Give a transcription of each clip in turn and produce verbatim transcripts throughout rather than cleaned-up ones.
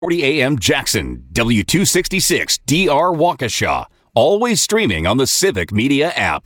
forty A M Jackson, W two sixty-six D R Waukesha. Always streaming on the Civic Media app.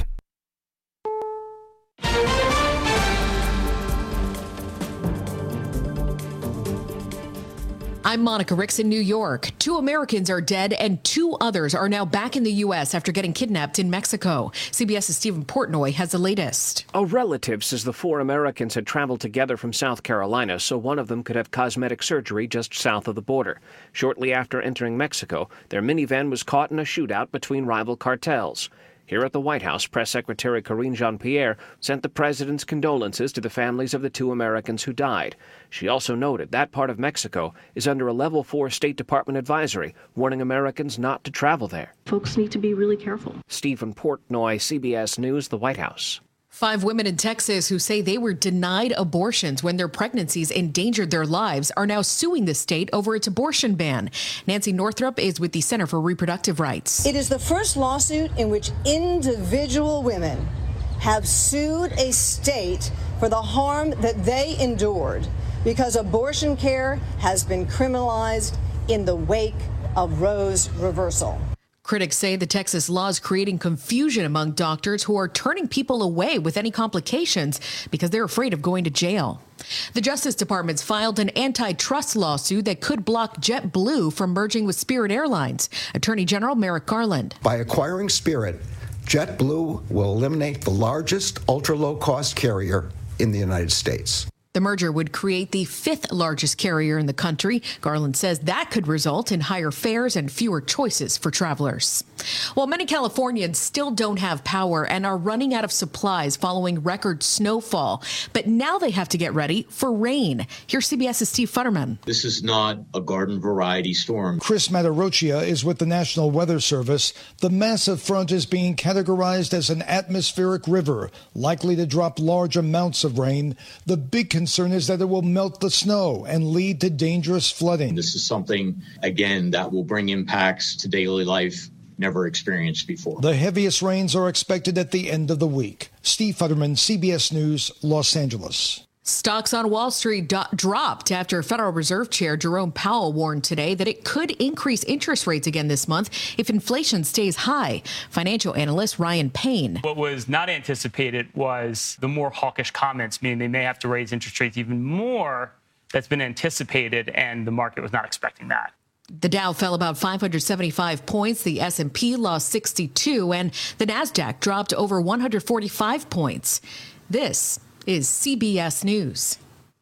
I'm Monica Ricks in New York. Two Americans are dead and two others are now back in the U S after getting kidnapped in Mexico. CBS's Stephen Portnoy has the latest. A relative says the four Americans had traveled together from South Carolina so one of them could have cosmetic surgery just south of the border. Shortly after entering Mexico, their minivan was caught in a shootout between rival cartels. Here at the White House, Press Secretary Karine Jean-Pierre sent the president's condolences to the families of the two Americans who died. She also noted that part of Mexico is under a level four State Department advisory, warning Americans not to travel there. Folks need to be really careful. Stephen Portnoy, C B S News, the White House. Five women in Texas who say they were denied abortions when their pregnancies endangered their lives are now suing the state over its abortion ban. Nancy Northrup is with the Center for Reproductive Rights. It is the first lawsuit in which individual women have sued a state for the harm that they endured because abortion care has been criminalized in the wake of Roe's reversal. Critics say the Texas law is creating confusion among doctors who are turning people away with any complications because they're afraid of going to jail. The Justice Department's filed an antitrust lawsuit that could block JetBlue from merging with Spirit Airlines. Attorney General Merrick Garland. By acquiring Spirit, JetBlue will eliminate the largest ultra-low-cost carrier in the United States. The merger would create the fifth largest carrier in the country. Garland says that could result in higher fares and fewer choices for travelers. While many Californians still don't have power and are running out of supplies following record snowfall, but now they have to get ready for rain. Here's CBS's Steve Futterman. This is not a garden variety storm. Chris Matarocchia is with the National Weather Service. The massive front is being categorized as an atmospheric river, likely to drop large amounts of rain. The big concern is that it will melt the snow and lead to dangerous flooding. This is something, again, that will bring impacts to daily life never experienced before. The heaviest rains are expected at the end of the week. Steve Futterman, C B S News, Los Angeles. Stocks on Wall Street do- dropped after Federal Reserve Chair Jerome Powell warned today that it could increase interest rates again this month if inflation stays high. Financial analyst Ryan Payne. What was not anticipated was the more hawkish comments, meaning they may have to raise interest rates even more. That's been anticipated, and the market was not expecting that. The Dow fell about five hundred seventy-five points. The S and P lost sixty-two, and the Nasdaq dropped over one hundred forty-five points. This is C B S News.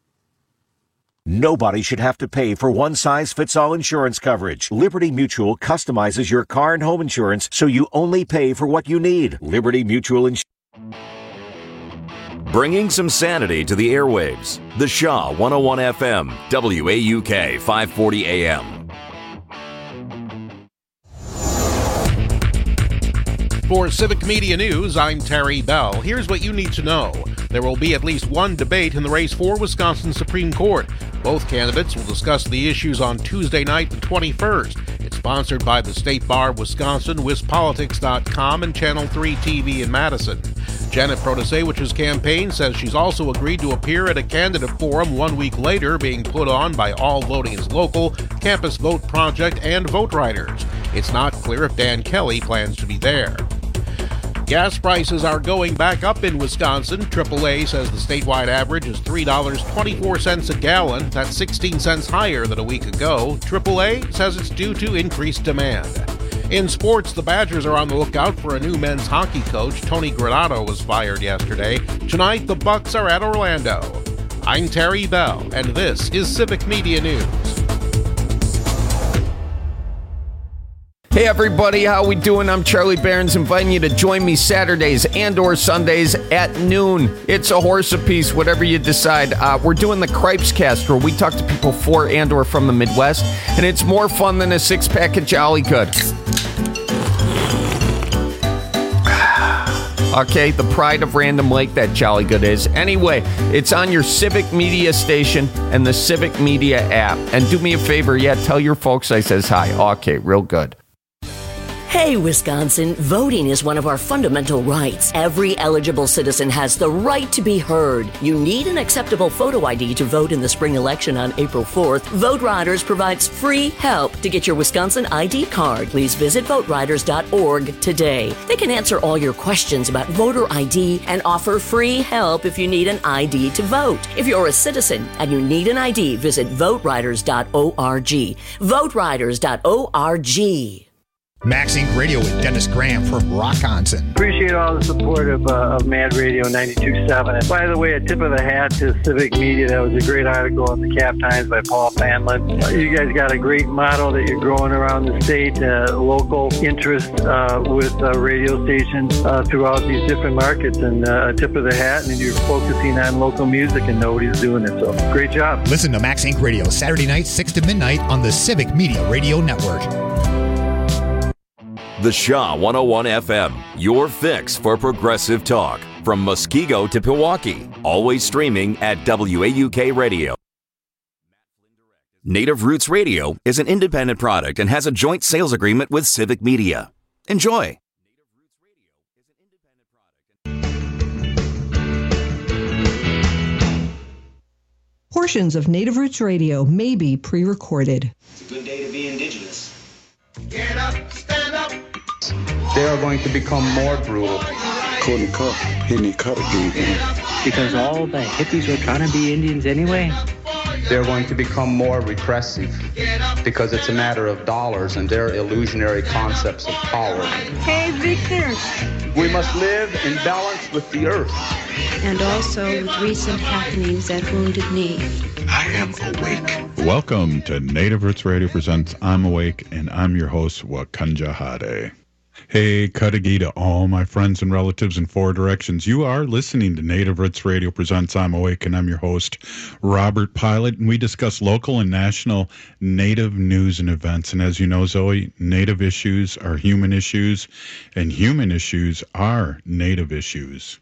Nobody should have to pay for one-size-fits-all insurance coverage. Liberty Mutual customizes your car and home insurance so you only pay for what you need. Liberty Mutual Insurance. Bringing some sanity to the airwaves. The Shaw one oh one F M, W A U K five forty A M. For Civic Media News, I'm Terry Bell. Here's what you need to know. There will be at least one debate in the race for Wisconsin Supreme Court. Both candidates will discuss the issues on Tuesday night, the twenty-first. It's sponsored by the State Bar of Wisconsin, wispolitics dot com, and Channel three T V in Madison. Janet Protasewicz's campaign says she's also agreed to appear at a candidate forum one week later being put on by All Voting is Local, Campus Vote Project, and Vote Writers. It's not clear if Dan Kelly plans to be there. Gas prices are going back up in Wisconsin. triple A says the statewide average is three dollars and twenty-four cents a gallon. That's sixteen cents higher than a week ago. triple A says it's due to increased demand. In sports, the Badgers are on the lookout for a new men's hockey coach. Tony Granato was fired yesterday. Tonight, the Bucks are at Orlando. I'm Terry Bell, and this is Civic Media News. Hey everybody, how we doing? I'm Charlie Barons, inviting you to join me Saturdays and or Sundays at noon. It's a horse apiece, whatever you decide. Uh, we're doing the Cripes Cast, where we talk to people for and or from the Midwest, and it's more fun than a six-pack of Jolly Good. Okay, the pride of Random Lake, that Jolly Good is. Anyway, it's on your Civic Media station and the Civic Media app. And do me a favor, yeah, tell your folks I says hi. Okay, real good. Hey, Wisconsin, voting is one of our fundamental rights. Every eligible citizen has the right to be heard. You need an acceptable photo I D to vote in the spring election on April fourth. Vote Riders provides free help to get your Wisconsin I D card. Please visit vote riders dot org today. They can answer all your questions about voter I D and offer free help if you need an I D to vote. If you're a citizen and you need an I D, visit vote riders dot org. vote riders dot org. Max Inc Radio with Dennis Graham from Rockonson. Appreciate all the support of, uh, of Mad Radio ninety-two point seven. And by the way, a tip of the hat to Civic Media. That was a great article in the Cap Times by Paul Fanlin. Uh, you guys got a great model that you're growing around the state, uh, local interest uh, with uh, radio stations uh, throughout these different markets. And uh, a tip of the hat, and you're focusing on local music, and nobody's doing it. So great job. Listen to Max Inc Radio Saturday night, six to midnight on the Civic Media Radio Network. The Shaw one oh one F M, your fix for progressive talk. From Muskego to Pewaukee, always streaming at W A U K Radio. Native Roots Radio is an independent product and has a joint sales agreement with Civic Media. Enjoy. Portions of Native Roots Radio may be pre-recorded. It's a good day to be indigenous. Get up, stand up. They are going to become more brutal. Couldn't cut any cut again. Because all the hippies were trying to be Indians anyway. They're going to become more repressive because it's a matter of dollars and their illusionary concepts of power. Hey, Victor. We must live in balance with the earth. And also with recent happenings at Wounded Knee. I am awake. Welcome to Native Roots Radio presents I'm Awake, and I'm your host, Wakanja Hade. Hey, Cudahy to all my friends and relatives in four directions. You are listening to Native Roots Radio presents I'm Awake, and I'm your host, Robert Pilot, and we discuss local and national Native news and events. And as you know, Zoe, Native issues are human issues, and human issues are Native issues.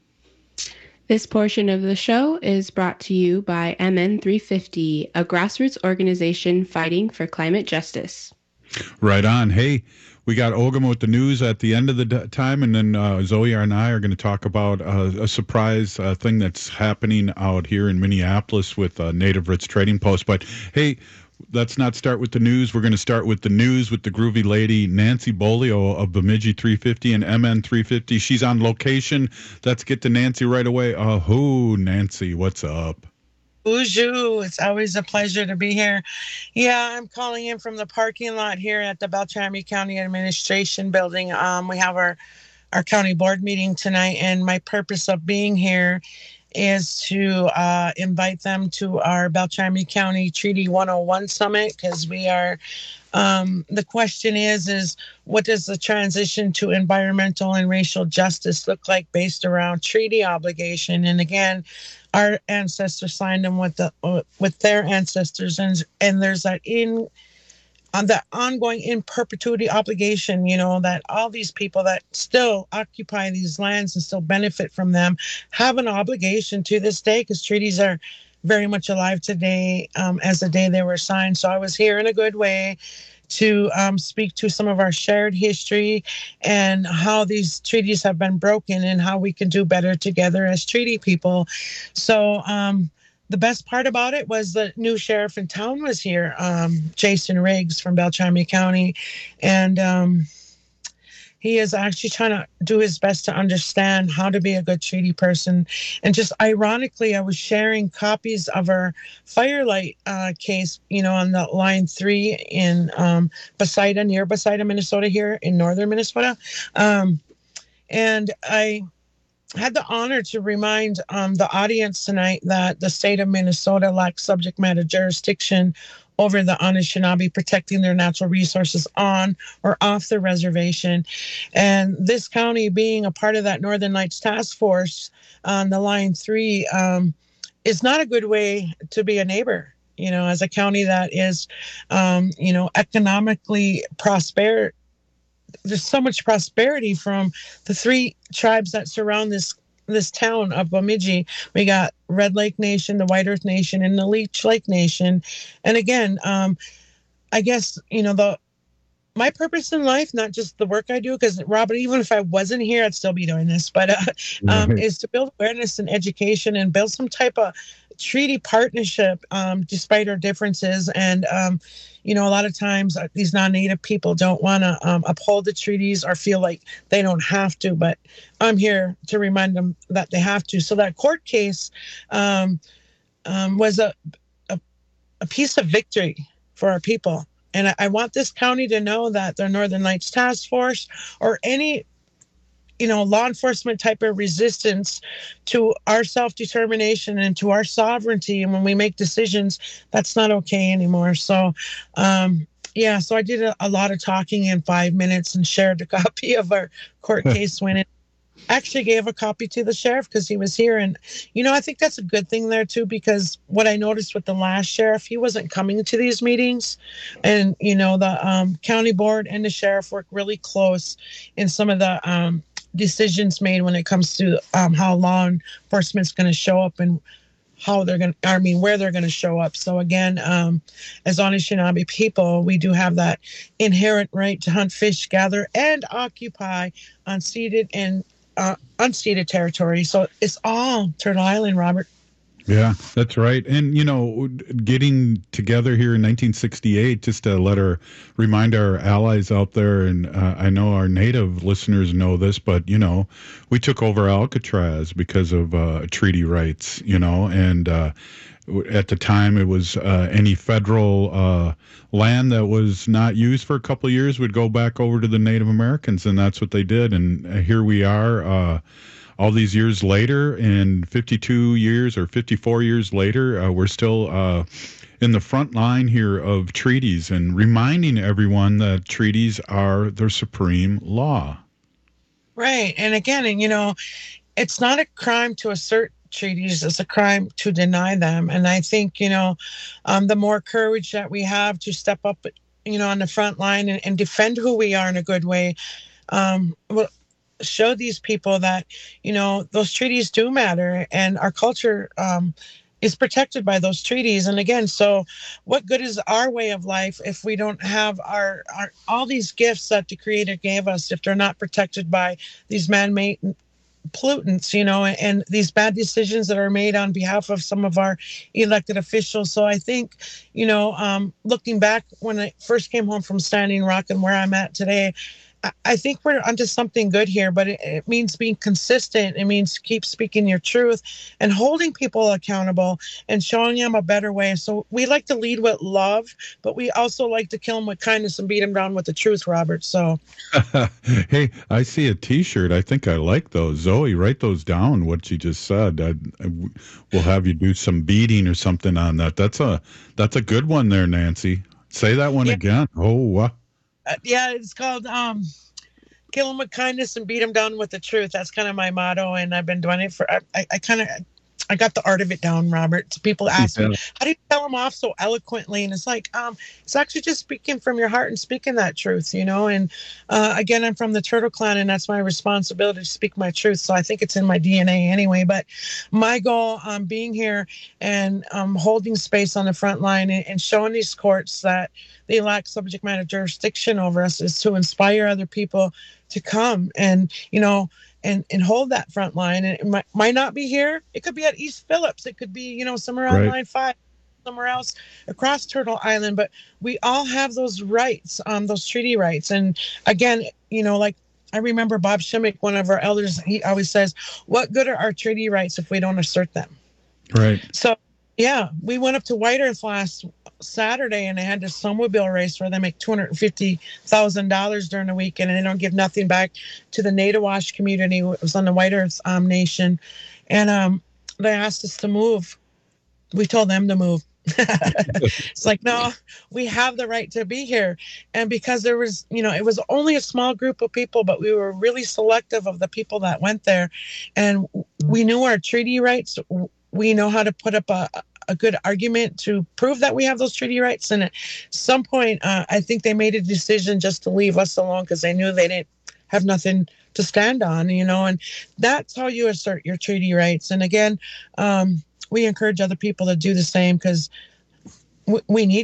This portion of the show is brought to you by M N three fifty, a grassroots organization fighting for climate justice. Right on. Hey, we got Ogama with the news at the end of the d- time, and then uh, Zoe and I are going to talk about uh, a surprise uh, thing that's happening out here in Minneapolis with uh, Native Roots Trading Post. But hey, let's not start with the news. We're going to start with the news with the groovy lady, Nancy Bolio of Bemidji three fifty and M N three fifty. She's on location. Let's get to Nancy right away. Uh, who, Nancy, what's up? Bonjour. It's always a pleasure to be here. Yeah, I'm calling in from the parking lot here at the Beltrami County Administration Building. Um, we have our, our county board meeting tonight, and my purpose of being here is to uh, invite them to our Beltrami County Treaty one oh one Summit, because we are, um, the question is, is what does the transition to environmental and racial justice look like based around treaty obligation? And again, our ancestors signed them with the uh, with their ancestors, and and there's that in on the ongoing in perpetuity obligation, you know, that all these people that still occupy these lands and still benefit from them have an obligation to this day, because treaties are very much alive today um, as the day they were signed. So I was here in a good way to um, speak to some of our shared history and how these treaties have been broken and how we can do better together as treaty people. So um, the best part about it was the new sheriff in town was here, um, Jason Riggs from Beltrami County. And um, he is actually trying to do his best to understand how to be a good treaty person. And just ironically, I was sharing copies of our Firelight uh, case, you know, on the line three in um, Besida, near Besida, Minnesota, here in northern Minnesota. Um, and I had the honor to remind um, the audience tonight that the state of Minnesota lacks subject matter jurisdiction over the Anishinaabe, protecting their natural resources on or off the reservation. And this county, being a part of that Northern Lights Task Force on the line three, um, is not a good way to be a neighbor, you know, as a county that is, um, you know, economically prosper. There's so much prosperity from the three tribes that surround this this town of Bemidji. We got Red Lake Nation, the White Earth Nation, and the Leech Lake Nation. And again, um, I guess, you know, the my purpose in life, not just the work I do, because Robert, even if I wasn't here, I'd still be doing this, but uh, um, is to build awareness and education and build some type of treaty partnership, um, despite our differences. And, um, you know, a lot of times uh, these non-native people don't want to um, uphold the treaties or feel like they don't have to, but I'm here to remind them that they have to. So that court case um, um, was a, a, a piece of victory for our people. And I, I want this county to know that the Northern Lights Task Force or any you know, law enforcement type of resistance to our self-determination and to our sovereignty. And when we make decisions, that's not okay anymore. So, um, yeah, so I did a, a lot of talking in five minutes and shared a copy of our court case when it actually gave a copy to the sheriff because he was here. And, you know, I think that's a good thing there too, because what I noticed with the last sheriff, he wasn't coming to these meetings. And, you know, the um, county board and the sheriff work really close in some of the um, decisions made when it comes to um, how law enforcement's going to show up and how they're going to, I mean, where they're going to show up. So again, um, as Anishinaabe people, we do have that inherent right to hunt, fish, gather, and occupy unceded and uh, unceded territory. So it's all Turtle Island, Robert. Yeah, that's right. And, you know, getting together here in nineteen sixty-eight, just to let our, remind our allies out there, and uh, I know our native listeners know this, but, you know, we took over Alcatraz because of uh, treaty rights, you know, and uh, at the time it was uh, any federal uh, land that was not used for a couple of years would go back over to the Native Americans, and that's what they did. And here we are, uh, all these years later, and fifty-two years or fifty-four years later, uh, we're still uh, in the front line here of treaties and reminding everyone that treaties are the supreme law. Right. And again, and you know, it's not a crime to assert treaties, it's a crime to deny them. And I think, you know, um, the more courage that we have to step up, you know, on the front line and, and defend who we are in a good way, um, well, show these people that, you know, those treaties do matter and our culture um, is protected by those treaties. And again, so what good is our way of life if we don't have our, our all these gifts that the Creator gave us, if they're not protected by these man-made pollutants, you know, and, and these bad decisions that are made on behalf of some of our elected officials. So I think, you know, um, looking back when I first came home from Standing Rock and where I'm at today, I think we're onto something good here, but it, it means being consistent. It means keep speaking your truth and holding people accountable and showing them a better way. So we like to lead with love, but we also like to kill them with kindness and beat them down with the truth, Robert. So, hey, I see a T-shirt. I think I like those. Zoe, write those down. What you just said. I, I, we'll have you do some beating or something on that. That's a that's a good one there, Nancy. Say that one yeah. again. Oh, wow. Uh, yeah, it's called um, kill them with kindness and beat them down with the truth. That's kind of my motto, and I've been doing it for, I, I, I kind of, I got the art of it down, Robert. So people ask yeah. me, how do you tell them off so eloquently? And it's like, um, it's actually just speaking from your heart and speaking that truth, you know? And uh, again, I'm from the Turtle Clan, and that's my responsibility to speak my truth. So I think it's in my D N A anyway. But my goal um, being here and um, holding space on the front line and, and showing these courts that they lack subject matter jurisdiction over us is to inspire other people to come and, you know, and, and hold that front line. And it might, might not be here. It could be at East Phillips. It could be, you know, somewhere on right. line five, somewhere else across Turtle Island. But we all have those rights, um, those treaty rights. And again, you know, like I remember Bob Shimmick, one of our elders, he always says, what good are our treaty rights if we don't assert them? Right. So, yeah, we went up to White Earth last Saturday, and they had this snowmobile race where they make two hundred fifty thousand dollars during the weekend, and they don't give nothing back to the Natiwash community. It was on the White Earth um, Nation, and um, they asked us to move. We told them to move. It's like, no, we have the right to be here. And because there was, you know, it was only a small group of people, but we were really selective of the people that went there, and we knew our treaty rights. We know how to put up a a good argument to prove that we have those treaty rights. And at some point, uh, I think they made a decision just to leave us alone because they knew they didn't have nothing to stand on, you know, and that's how you assert your treaty rights. And again, um, we encourage other people to do the same because w- we need you.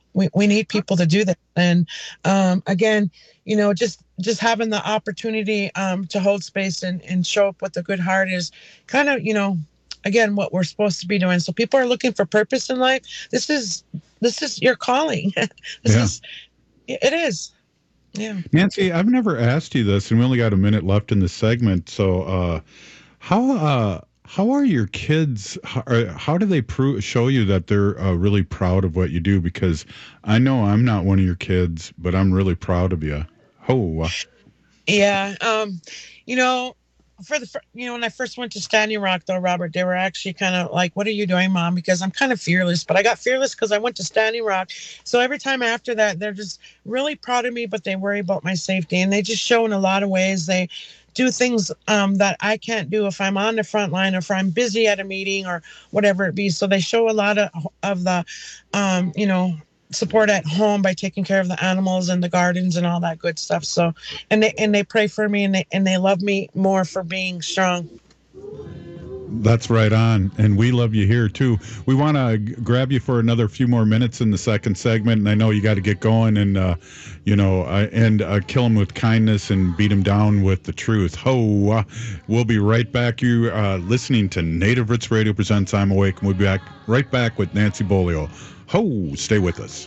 we, we need people to do that. And um, again, you know, just just having the opportunity um, to hold space and, and show up with a good heart is kind of, you know, again, what we're supposed to be doing. So people are looking for purpose in life. This is this is your calling. this yeah. is it is. Yeah. Nancy, I've never asked you this, and we only got a minute left in the segment. So uh, how uh, how are your kids? How, how do they prove, show you that they're uh, really proud of what you do? Because I know I'm not one of your kids, but I'm really proud of you. Oh. Yeah. Um, you know, for the, you know, when I first went to Standing Rock, though, Robert, they were actually kind of like, what are you doing, Mom? Because I'm kind of fearless, but I got fearless because I went to Standing Rock. So every time after that, they're just really proud of me, but they worry about my safety. And they just show in a lot of ways. They do things um, that I can't do if I'm on the front line or if I'm busy at a meeting or whatever it be. So they show a lot of, of the, um, you know, support at home by taking care of the animals and the gardens and all that good stuff. So, and they and they pray for me and they and they love me more for being strong. That's right on, and we love you here too. We want to g- grab you for another few more minutes in the second segment, and I know you got to get going, and uh, you know, uh, and uh, kill him with kindness and beat him down with the truth. Ho! Uh, we'll be right back. You uh, listening to Native Roots Radio presents I'm Awake, and we'll be back right back with Nancy Bolio. Ho! Stay with us.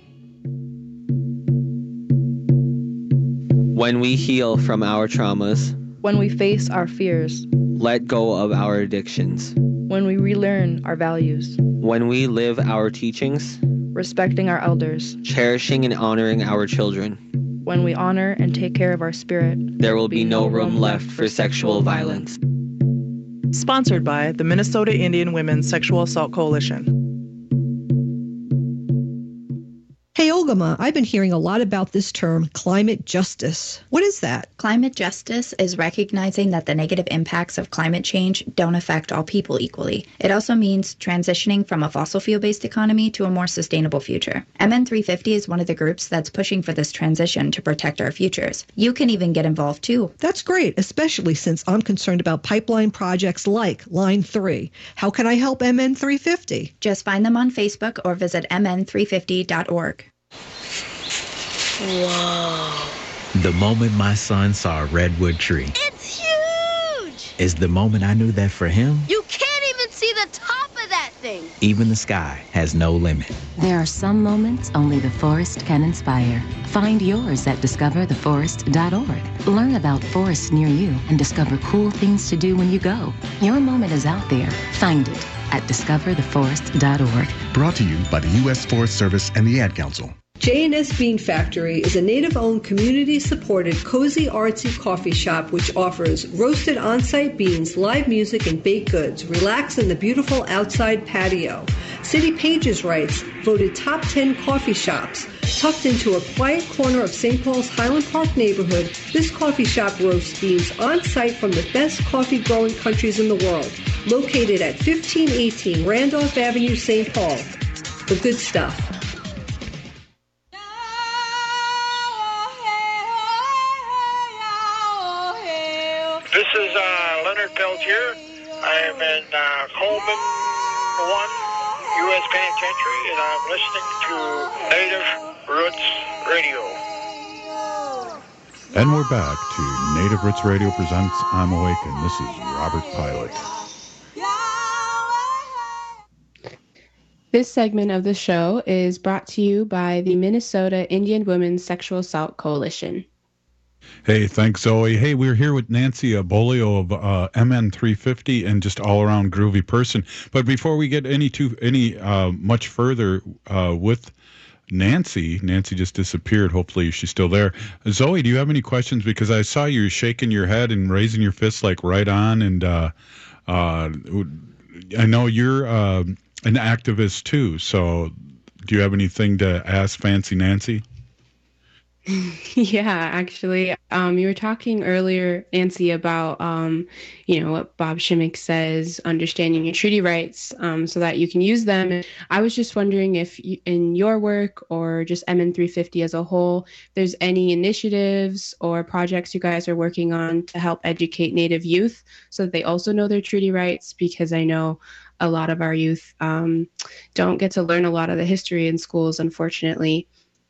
When we heal from our traumas, when we face our fears, let go of our addictions, when we relearn our values, when we live our teachings, respecting our elders, cherishing and honoring our children, when we honor and take care of our spirit, there will be no room left for sexual violence. Sponsored by the Minnesota Indian Women's Sexual Assault Coalition. Hey, Ogama, I've been hearing a lot about this term, climate justice. What is that? Climate justice is recognizing that the negative impacts of climate change don't affect all people equally. It also means transitioning from a fossil fuel-based economy to a more sustainable future. M N three fifty is one of the groups that's pushing for this transition to protect our futures. You can even get involved too. That's great, especially since I'm concerned about pipeline projects like Line three. How can I help M N three fifty? Just find them on Facebook or visit m n three fifty dot org. Whoa. The moment my son saw a redwood tree. It's huge! Is the moment I knew that for him, you can't even see the top of that thing. Even the sky has no limit. There are some moments only the forest can inspire. Find yours at discover the forest dot org. Learn about forests near you and discover cool things to do when you go. Your moment is out there. Find it at discover the forest dot org. Brought to you by the U S Forest Service and the Ad Council. J and S Bean Factory is a native-owned, community-supported, cozy, artsy coffee shop which offers roasted on-site beans, live music, and baked goods. Relax in the beautiful outside patio. City Pages writes, voted top ten coffee shops. Tucked into a quiet corner of Saint Paul's Highland Park neighborhood, this coffee shop roasts beans on-site from the best coffee-growing countries in the world. Located at fifteen eighteen Randolph Avenue, Saint Paul. The good stuff. This is uh, Leonard Peltier. I am in uh, Coleman one U S Penitentiary, and I'm listening to Native Roots Radio. And we're back to Native Roots Radio presents I'm Awake, and this is Robert Pilot. This segment of the show is brought to you by the Minnesota Indian Women's Sexual Assault Coalition. Hey, thanks, Zoe. Hey, we're here with Nancy Bolio of uh, M N three fifty and just all-around groovy person. But before we get any too any uh, much further uh, with Nancy, Nancy just disappeared. Hopefully she's still there. Zoe, do you have any questions? Because I saw you shaking your head and raising your fists like right on. And uh, uh, I know you're uh, an activist too. So do you have anything to ask Fancy Nancy? Yeah, actually, um, you were talking earlier, Nancy, about um, you know, what Bob Shimmick says, understanding your treaty rights, um, so that you can use them. And I was just wondering if you, in your work or just M N three fifty as a whole, there's any initiatives or projects you guys are working on to help educate Native youth so that they also know their treaty rights, because I know a lot of our youth um, don't get to learn a lot of the history in schools, unfortunately.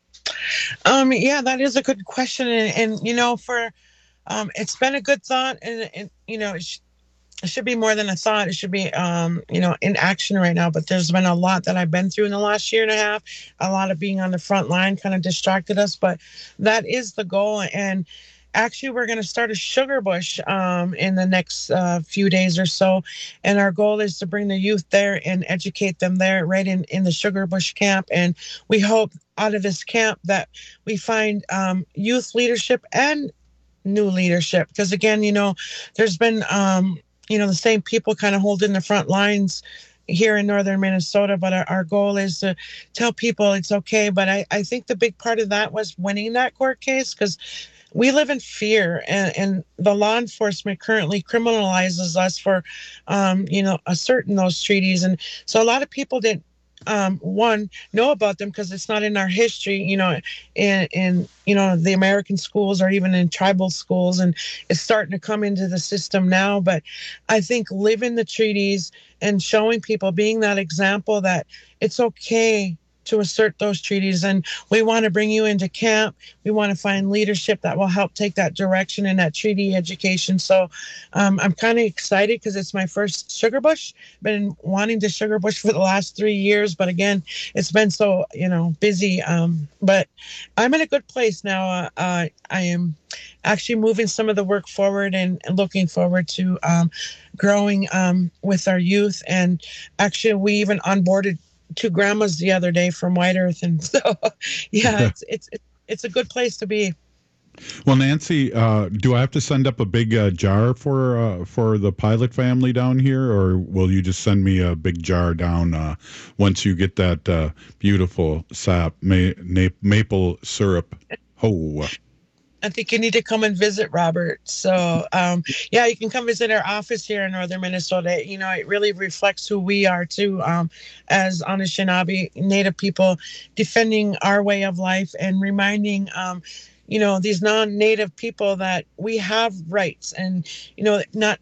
Um, yeah, that is a good question. And, and you know, for, um, it's been a good thought, and, and you know, it, sh- it should be more than a thought. It should be, um, you know, in action right now. But there's been a lot that I've been through in the last year and a half. A lot of being on the front line kind of distracted us, but that is the goal. And actually, we're going to start a sugar bush um, in the next uh, few days or so. And our goal is to bring the youth there and educate them there right in, in the sugar bush camp. And we hope out of this camp that we find um, youth leadership and new leadership. Because again, you know, there's been, um, you know, the same people kind of holding the front lines here in northern Minnesota, but our, our goal is to tell people it's okay. But I, I think the big part of that was winning that court case, because we live in fear, and, and the law enforcement currently criminalizes us for, um, you know, asserting those treaties. And so a lot of people didn't, um, one, know about them because it's not in our history, you know, in, in, you know, the American schools or even in tribal schools. And it's starting to come into the system now. But I think living the treaties and showing people, being that example that it's okay to assert those treaties. And we want to bring you into camp. We want to find leadership that will help take that direction in that treaty education. So um, I'm kind of excited because it's my first sugar bush. Been wanting to sugar bush for the last three years, but again, it's been so, you know, busy. Um, but I'm in a good place now. Uh, uh, I am actually moving some of the work forward and, and looking forward to um, growing um, with our youth. And actually, we even onboarded two grandmas the other day from White Earth, and so yeah, it's it's it's a good place to be. Well, Nancy, uh, do I have to send up a big uh, jar for uh, for the pilot family down here, or will you just send me a big jar down uh, once you get that uh, beautiful sap ma- na- maple syrup? Oh. I think you need to come and visit, Robert. So, um, yeah, you can come visit our office here in northern Minnesota. You know, it really reflects who we are, too, um, as Anishinaabe Native people, defending our way of life and reminding, um, you know, these non-Native people that we have rights. And, you know, not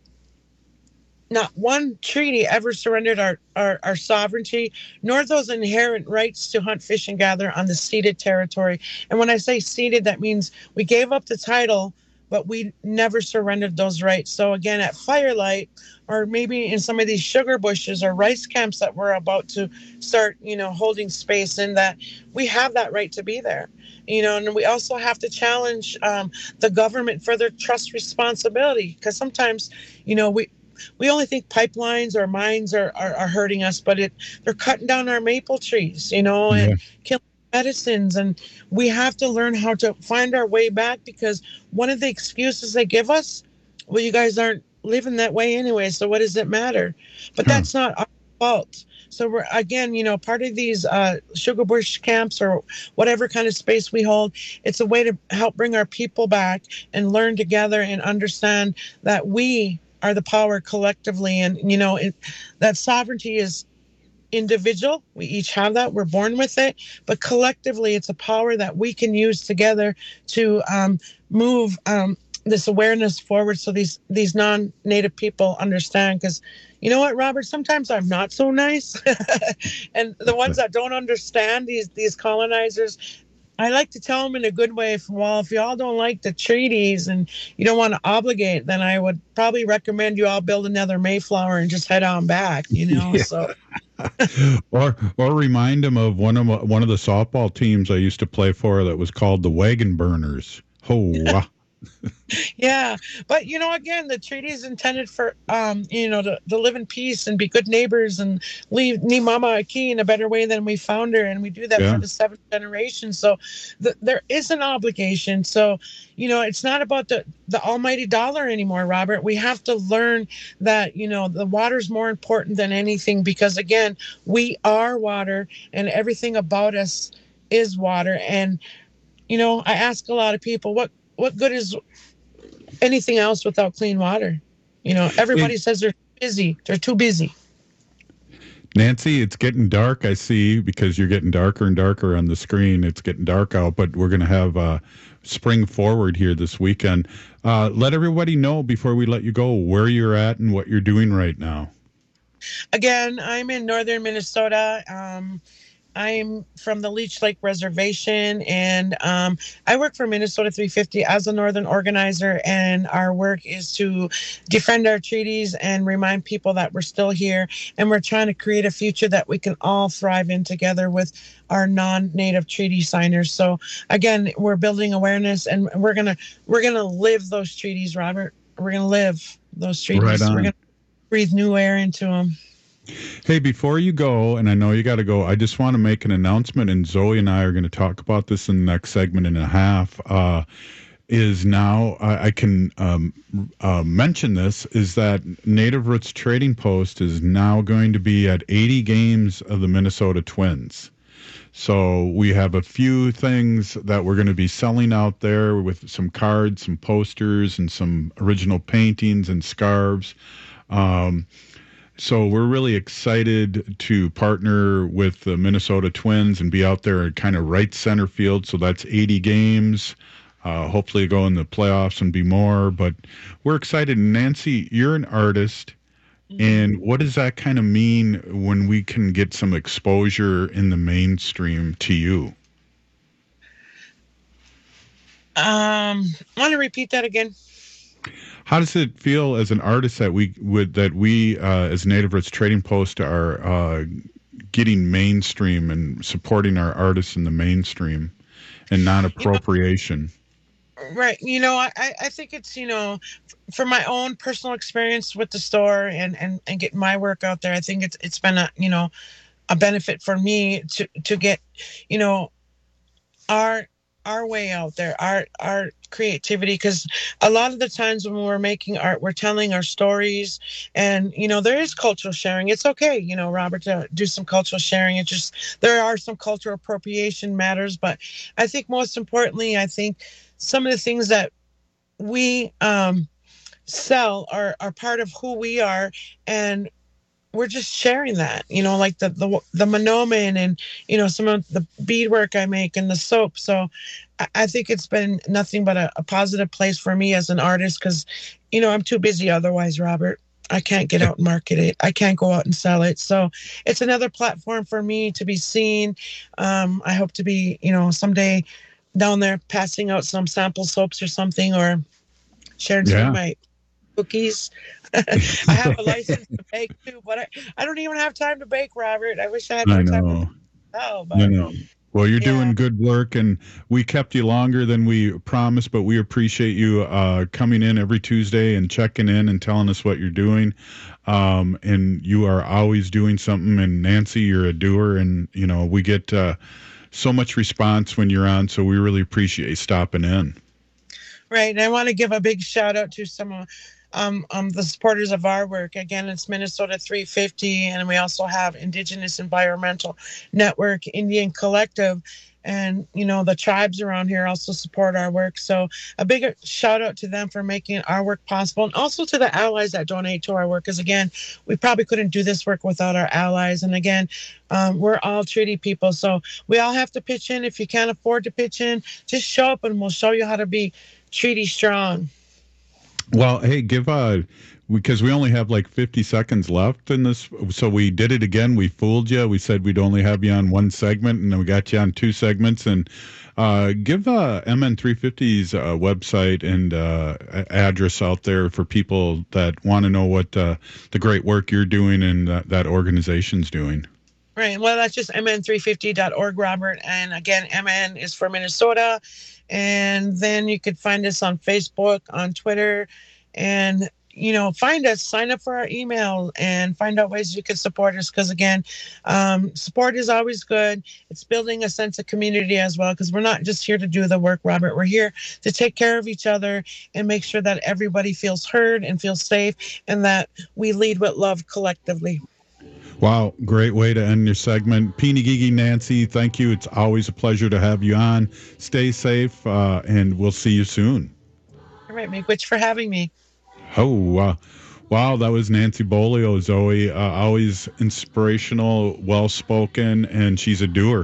not one treaty ever surrendered our, our, our sovereignty, nor those inherent rights to hunt, fish, and gather on the ceded territory. And when I say ceded, that means we gave up the title, but we never surrendered those rights. So again, at Firelight, or maybe in some of these sugar bushes or rice camps that we're about to start, you know, holding space in, that we have that right to be there. You know, and we also have to challenge um, the government for their trust responsibility, because sometimes, you know, we, We only think pipelines or mines are, are, are hurting us, but it they're cutting down our maple trees, you know, and yeah. killing medicines. And we have to learn how to find our way back, because one of the excuses they give us, well, you guys aren't living that way anyway, so what does it matter? But huh. that's not our fault. So we're, again, you know, part of these uh, sugar bush camps or whatever kind of space we hold, it's a way to help bring our people back and learn together and understand that we are the power collectively. And, you know, it, that sovereignty is individual. We each have that. We're born with it. But collectively, it's a power that we can use together to um, move um, this awareness forward, so these, these non-Native people understand. Because, you know what, Robert, sometimes I'm not so nice. And the ones that don't understand, these, these colonizers, I like to tell them in a good way, well, if y'all don't like the treaties and you don't want to obligate, then I would probably recommend you all build another Mayflower and just head on back, you know. Yeah. So, or or remind them of one of one of the softball teams I used to play for that was called the Wagon Burners. Oh, wow. Yeah, but you know, again, the treaty is intended for um, you know, to, to live in peace and be good neighbors and leave Ni Mama Aki in a better way than we found her, and we do that yeah. for the seventh generation. So the, there is an obligation. So, you know, it's not about the the almighty dollar anymore, Robert. We have to learn that, you know, the water's more important than anything, because again, we are water, and everything about us is water. And you know, I ask a lot of people, what, what good is anything else without clean water? You know, everybody says they're busy. They're too busy. Nancy, it's getting dark, I see, because you're getting darker and darker on the screen. It's getting dark out, but we're going to have uh, Spring Forward here this weekend. Uh, let everybody know before we let you go where you're at and what you're doing right now. Again, I'm in northern Minnesota. Um, I'm from the Leech Lake Reservation, and um, I work for Minnesota three fifty as a northern organizer, and our work is to defend our treaties and remind people that we're still here, and we're trying to create a future that we can all thrive in together with our non-native treaty signers. So again, we're building awareness, and we're gonna we're gonna live those treaties, Robert. We're gonna live those treaties. Right on. We're gonna breathe new air into them. Hey, before you go, and I know you got to go, I just want to make an announcement, and Zoe and I are going to talk about this in the next segment and a half, uh, is now, I, I can um, uh, mention this, is that Native Roots Trading Post is now going to be at eighty games of the Minnesota Twins. So we have a few things that we're going to be selling out there with some cards, some posters, and some original paintings and scarves. Um So we're really excited to partner with the Minnesota Twins and be out there at kind of right center field. So that's eighty games. Uh, hopefully go in the playoffs and be more. But we're excited. Nancy, you're an artist. And what does that kind of mean when we can get some exposure in the mainstream to you? Um, want to repeat that again? How does it feel as an artist that we would that we uh, as Native Roots Trading Post are uh, getting mainstream and supporting our artists in the mainstream and non-appropriation? You know, right. You know, I, I think it's, you know, from my own personal experience with the store and, and, and getting my work out there, I think it's it's been a, you know, a benefit for me to, to get, you know, our our way out there, our our creativity, because a lot of the times when we're making art, we're telling our stories, and you know there is cultural sharing. It's okay, you know, Robert, to do some cultural sharing. It just there are some cultural appropriation matters, but I think most importantly, I think some of the things that we um, sell are are part of who we are, and we're just sharing that, you know, like the, the, the monoman and, you know, some of the beadwork I make and the soap. So I, I think it's been nothing but a, a positive place for me as an artist. Cause you know, I'm too busy otherwise, Robert. I can't get out and market it. I can't go out and sell it. So it's another platform for me to be seen. Um, I hope to be, you know, someday down there passing out some sample soaps or something, or sharing some yeah. of my cookies. I have a license to bake too, but I, I don't even have time to bake, Robert. I wish I had more I time. know. To oh, but I know. Well, you're yeah. doing good work, and we kept you longer than we promised, but we appreciate you uh, coming in every Tuesday and checking in and telling us what you're doing. Um, and you are always doing something. And Nancy, you're a doer, and you know we get uh, so much response when you're on, so we really appreciate you stopping in. Right, and I want to give a big shout out to some of Um, um, the supporters of our work. Again, it's Minnesota three fifty, and we also have Indigenous Environmental Network, Indian Collective, and, you know, the tribes around here also support our work. So a big shout out to them for making our work possible, and also to the allies that donate to our work, because, again, we probably couldn't do this work without our allies. And, again, um, we're all treaty people, so we all have to pitch in. If you can't afford to pitch in, just show up, and we'll show you how to be treaty strong. Well, hey, give uh because we only have like fifty seconds left in this, so we did it again. We fooled you. We said we'd only have you on one segment, and then we got you on two segments. And uh, give uh, M N three fifty's uh, website and uh, address out there for people that want to know what uh, the great work you're doing and that, that organization's doing. Right. Well, that's just M N three fifty dot org, Robert. And again, M N is for Minnesota. And then you could find us on Facebook, on Twitter, and, you know, find us, sign up for our email, and find out ways you can support us. Because, again, um, support is always good. It's building a sense of community as well, because we're not just here to do the work, Robert. We're here to take care of each other and make sure that everybody feels heard and feels safe, and that we lead with love collectively. Wow, great way to end your segment. Peeny Gigi Nancy, thank you. It's always a pleasure to have you on. Stay safe, uh, and we'll see you soon. All right, Miigwech for having me. Oh, uh, wow, that was Nancy Bolio, Zoe. Uh, always inspirational, well-spoken, and she's a doer.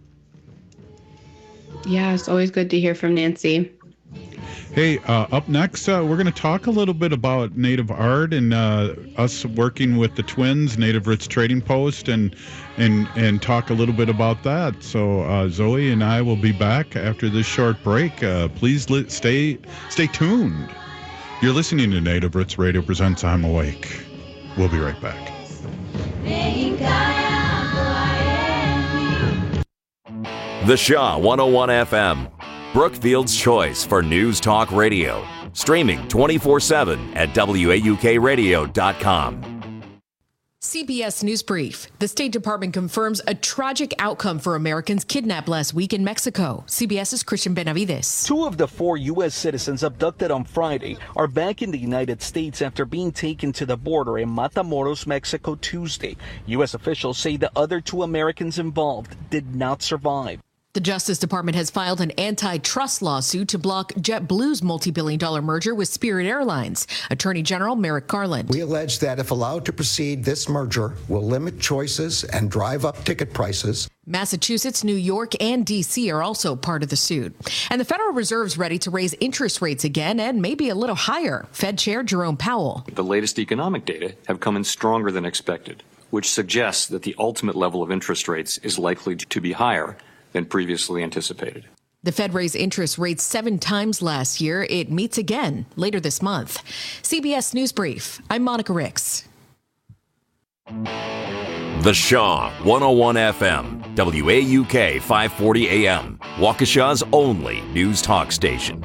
Yeah, it's always good to hear from Nancy. Hey, uh, up next, uh, we're going to talk a little bit about Native art and uh, us working with the Twins, Native Roots Trading Post, and and and talk a little bit about that. So uh, Zoe and I will be back after this short break. Uh, please li- stay stay tuned. You're listening to Native Roots Radio presents I'm Awake. We'll be right back. The Shaw one oh one F M, Brookfield's choice for news talk radio. Streaming twenty-four seven at W A U K radio dot com. C B S News Brief. The State Department confirms a tragic outcome for Americans kidnapped last week in Mexico. CBS's Christian Benavides. Two of the four U S citizens abducted on Friday are back in the United States after being taken to the border in Matamoros, Mexico Tuesday. U S officials say the other two Americans involved did not survive. The Justice Department has filed an antitrust lawsuit to block JetBlue's multi-billion dollar merger with Spirit Airlines. Attorney General Merrick Garland. We allege that if allowed to proceed, this merger will limit choices and drive up ticket prices. Massachusetts, New York, and D C are also part of the suit. And the Federal Reserve's ready to raise interest rates again and maybe a little higher. Fed Chair Jerome Powell. The latest economic data have come in stronger than expected, which suggests that the ultimate level of interest rates is likely to be higher than previously anticipated. The Fed raised interest rates seven times last year. It meets again later this month. C B S News Brief. I'm Monica Ricks. The Shaw one oh one F M, W A U K five forty A M, Waukesha's only news talk station.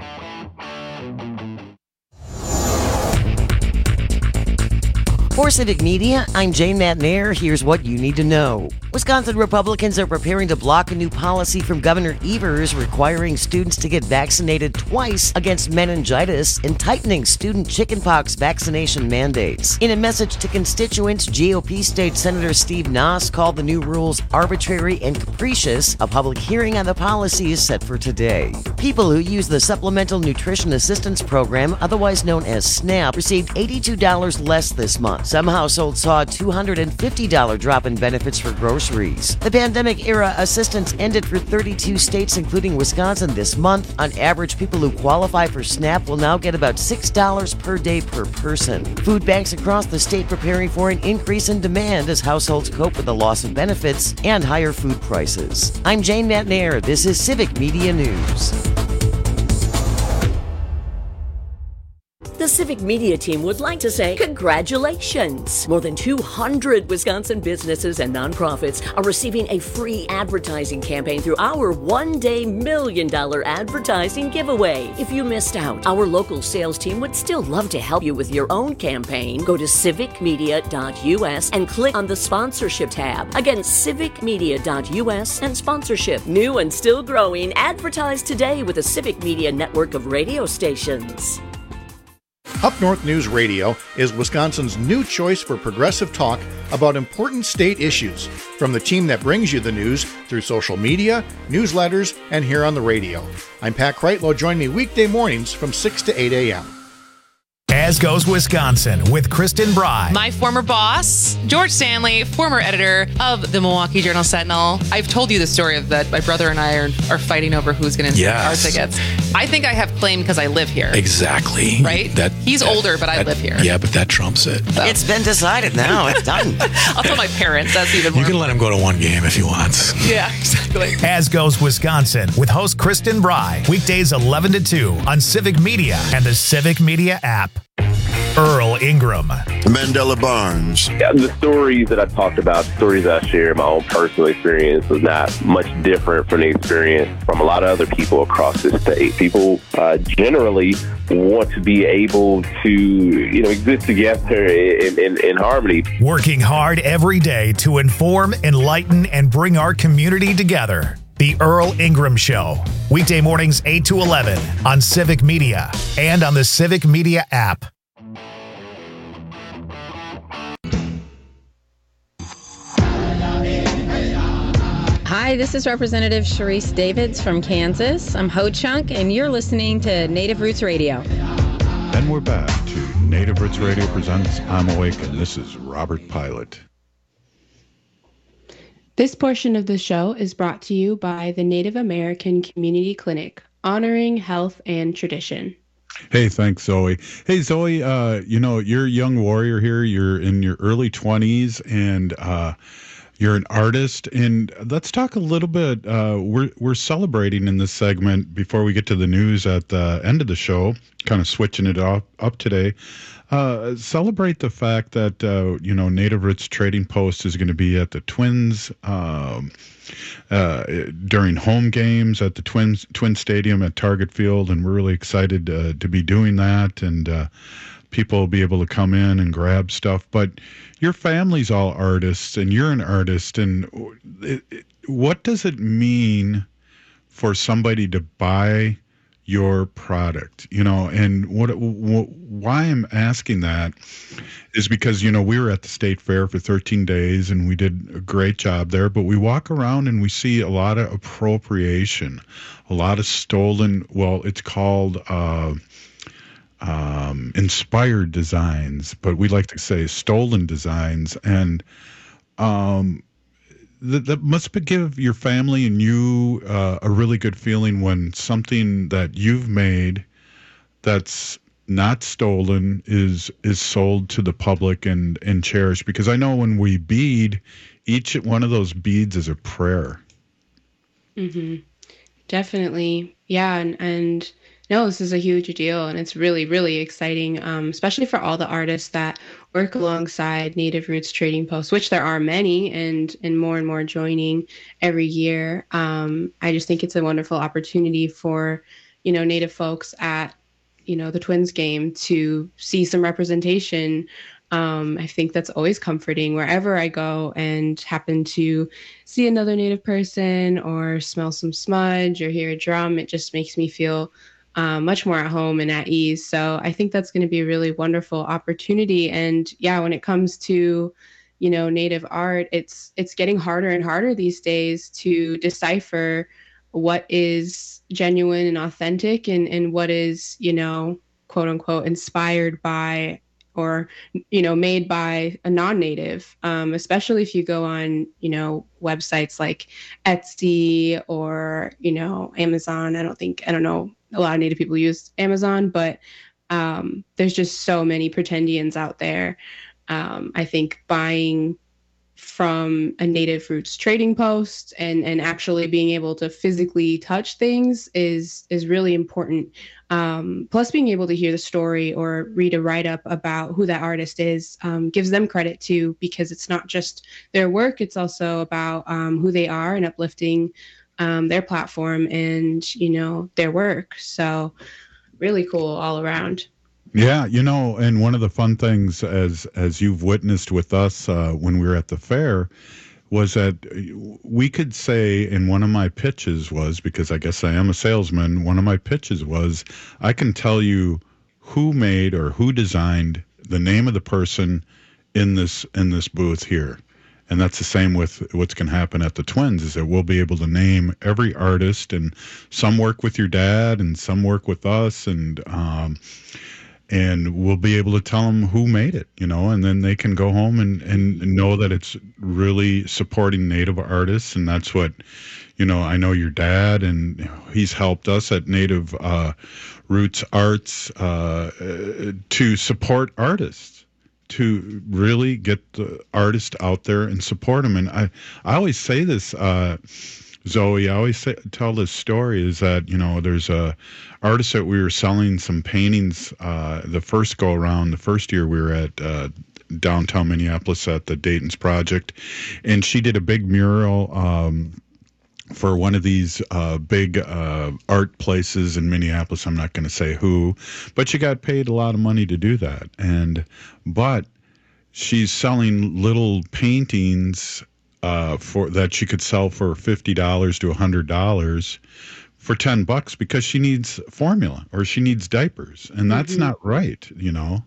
For Civic Media, I'm Jane Matnair. Here's what you need to know. Wisconsin Republicans are preparing to block a new policy from Governor Evers requiring students to get vaccinated twice against meningitis and tightening student chickenpox vaccination mandates. In a message to constituents, G O P State Senator Steve Noss called the new rules arbitrary and capricious. A public hearing on the policy is set for today. People who use the Supplemental Nutrition Assistance Program, otherwise known as SNAP, received eighty-two dollars less this month. Some households saw a two hundred fifty dollars drop in benefits for groceries. The pandemic-era assistance ended for thirty-two states, including Wisconsin, this month. On average, people who qualify for SNAP will now get about six dollars per day per person. Food banks across the state preparing for an increase in demand as households cope with the loss of benefits and higher food prices. I'm Jane Matnair. This is Civic Media News. The Civic Media team would like to say congratulations! More than two hundred Wisconsin businesses and nonprofits are receiving a free advertising campaign through our one-day million dollar advertising giveaway. If you missed out, our local sales team would still love to help you with your own campaign. Go to civic media dot U S and click on the sponsorship tab. Again, civic media dot U S and sponsorship. New and still growing, advertise today with the Civic Media network of radio stations. Up North News Radio is Wisconsin's new choice for progressive talk about important state issues, from the team that brings you the news through social media, newsletters, and here on the radio. I'm Pat Kreitlow. Join me weekday mornings from six to eight a.m. As Goes Wisconsin with Kristen Bry. My former boss, George Stanley, former editor of the Milwaukee Journal Sentinel. I've told you the story of that my brother and I are, are fighting over who's going to yes. our tickets. I think I have claim because I live here. Exactly. Right? That, He's that, older, but that, I live here. Yeah, but that trumps it. So. It's been decided now. It's done. I'll tell my parents. That's even more. You can let him go to one game if he wants. Yeah, exactly. As Goes Wisconsin with host Kristen Bry. Weekdays eleven to two on Civic Media and the Civic Media app. Earl Ingram. Mandela Barnes. Yeah, the stories that I talked about, stories that I share, my own personal experience was not much different from the experience from a lot of other people across the state. People uh, generally want to be able to, you know, exist together in, in, in harmony. Working hard every day to inform, enlighten, and bring our community together. The Earl Ingram Show. Weekday mornings eight to eleven on Civic Media and on the Civic Media app. Hi, this is Representative Sharice Davids from Kansas. I'm Ho Chunk, and you're listening to Native Roots Radio. And we're back to Native Roots Radio presents I'm Awake, and this is Robert Pilot. This portion of the show is brought to you by the Native American Community Clinic, honoring health and tradition. Hey, thanks, Zoe. Hey, Zoe, uh, you know, you're a young warrior here. You're in your early twenties, and uh, you're an artist. And let's talk a little bit. Uh, we're we're celebrating in this segment before we get to the news at the end of the show, kind of switching it up, up today. Uh, celebrate the fact that, uh, you know, Native Roots Trading Post is going to be at the Twins um, uh, during home games at the Twins Twin Stadium at Target Field, and we're really excited uh, to be doing that, and uh, people will be able to come in and grab stuff. But your family's all artists, and you're an artist, and it, it, what does it mean for somebody to buy your product, you know? And what, what why I'm asking that is because, you know, we were at the state fair for thirteen days and we did a great job there, but we walk around and we see a lot of appropriation, a lot of stolen, well, it's called uh um inspired designs, but we like to say stolen designs. And um That, that must give your family and you uh, a really good feeling when something that you've made that's not stolen is is sold to the public and, and cherished. Because I know when we bead, each one of those beads is a prayer. Mm-hmm. Definitely. Yeah. And, and no, this is a huge deal, and it's really, really exciting, um, especially for all the artists that work alongside Native Roots Trading Post, which there are many, and and more and more joining every year. Um, I just think it's a wonderful opportunity for, you know, Native folks at, you know, the Twins game to see some representation. Um, I think that's always comforting wherever I go and happen to see another Native person or smell some smudge or hear a drum. It just makes me feel Um, much more at home and at ease. So I think that's going to be a really wonderful opportunity. And yeah, when it comes to, you know, Native art, it's it's getting harder and harder these days to decipher what is genuine and authentic, and, and what is, you know, quote unquote, inspired by or, you know, made by a non-Native, um, especially if you go on, you know, websites like Etsy or, you know, Amazon. I don't think, I don't know, a lot of Native people use Amazon, but um, there's just so many pretendians out there. Um, I think buying from a Native Roots Trading Post and, and actually being able to physically touch things is, is really important. Um, plus being able to hear the story or read a write-up about who that artist is um, gives them credit too, because it's not just their work, it's also about um, who they are and uplifting um, their platform and, you know, their work. So really cool all around. Yeah, you know, and one of the fun things, as as you've witnessed with us uh, when we were at the fair, was that we could say, and one of my pitches was, because I guess I am a salesman, one of my pitches was, I can tell you who made or who designed the name of the person in this in this booth here. And that's the same with what's going to happen at the Twins, is that we'll be able to name every artist, and some work with your dad and some work with us, and um and we'll be able to tell them who made it, you know, and then they can go home and, and know that it's really supporting Native artists. And that's what, you know, I know your dad, and he's helped us at Native uh, Roots Arts uh, to support artists, to really get the artist out there and support them. And I, I always say this, uh, Zoe, I always say, tell this story, is that, you know, there's a artist that we were selling some paintings uh, the first go around, the first year we were at uh, downtown Minneapolis at the Dayton's Project, and she did a big mural um, for one of these uh, big uh, art places in Minneapolis. I'm not going to say who, but she got paid a lot of money to do that. And but she's selling little paintings Uh, for that she could sell for fifty dollars to a hundred dollars for ten bucks, because she needs formula or she needs diapers, and that's mm-hmm. not right, you know.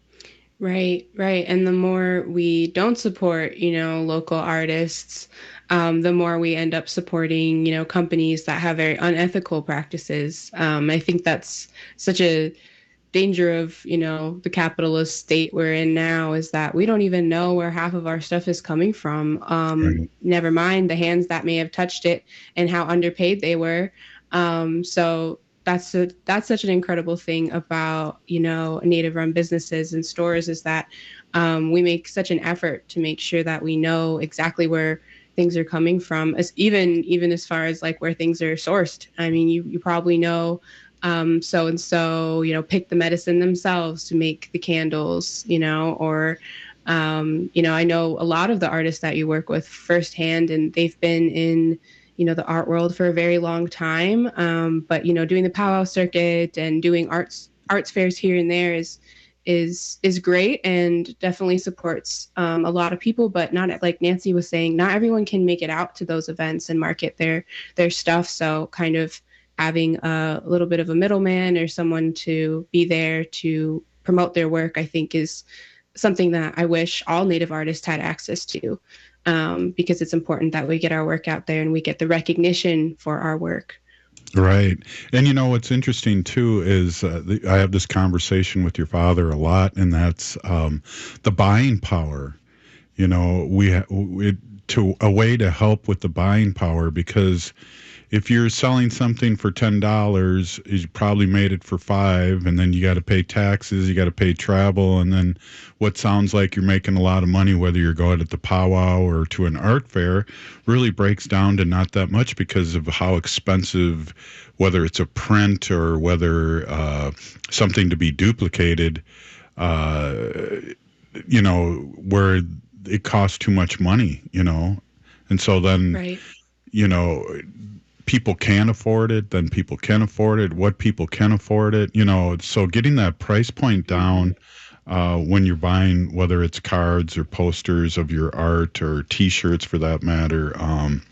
Right, right. And the more we don't support, you know, local artists, um, the more we end up supporting, you know, companies that have very unethical practices. Um, I think that's such a danger of, you know, the capitalist state we're in now, is that we don't even know where half of our stuff is coming from. Um, right. Never mind the hands that may have touched it and how underpaid they were. Um, so that's a, that's such an incredible thing about, you know, Native-run businesses and stores, is that um, we make such an effort to make sure that we know exactly where things are coming from, as even even as far as like where things are sourced. I mean, you you probably know um, so and so, you know, pick the medicine themselves to make the candles, you know, or um, you know, I know a lot of the artists that you work with firsthand, and they've been in, you know, the art world for a very long time. Um, but, you know, doing the powwow circuit and doing arts arts fairs here and there is is is great, and definitely supports um, a lot of people. But not, like Nancy was saying, not everyone can make it out to those events and market their their stuff. So kind of having a little bit of a middleman or someone to be there to promote their work, I think, is something that I wish all Native artists had access to. Um, because it's important that we get our work out there and we get the recognition for our work. Right. And, you know, what's interesting, too, is uh, the, I have this conversation with your father a lot, and that's um, the buying power. You know, we it, to a way to help with the buying power, because if you're selling something for ten dollars, you probably made it for five, and then you got to pay taxes, you got to pay travel, and then what sounds like you're making a lot of money, whether you're going at the powwow or to an art fair, really breaks down to not that much because of how expensive, whether it's a print or whether uh, something to be duplicated, uh, you know, where it costs too much money, you know, and so then, right. you know, people can afford it, then people can afford it, what people can afford it, you know, so getting that price point down uh, when you're buying, whether it's cards or posters of your art or T-shirts for that matter. Um,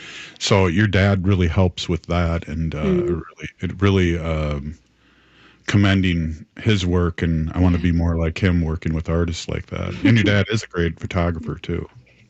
so your dad really helps with that, and uh, mm. really, it really um, commending his work, and I want to be more like him, working with artists like that. And your dad is a great photographer too.